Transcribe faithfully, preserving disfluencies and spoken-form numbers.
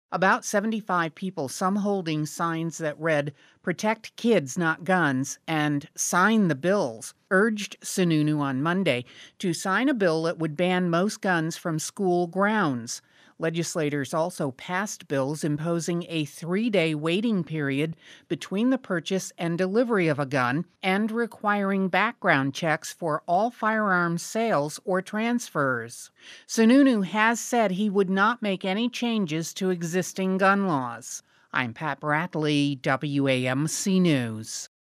About seventy-five people, some holding signs that read, "Protect kids, not guns," and "Sign the bills," urged Sununu on Monday to sign a bill that would ban most guns from school grounds. Legislators also passed bills imposing a three-day waiting period between the purchase and delivery of a gun and requiring background checks for all firearms sales or transfers. Sununu has said he would not make any changes to existing gun laws. I'm Pat Bradley, W A M C News.